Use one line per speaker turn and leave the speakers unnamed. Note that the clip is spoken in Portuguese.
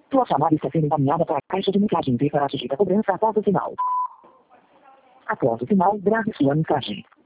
Sua chamada está sendo encaminhada para a caixa de mensagens e para atingir a cobrança após o sinal. Após o sinal, grave sua mensagem.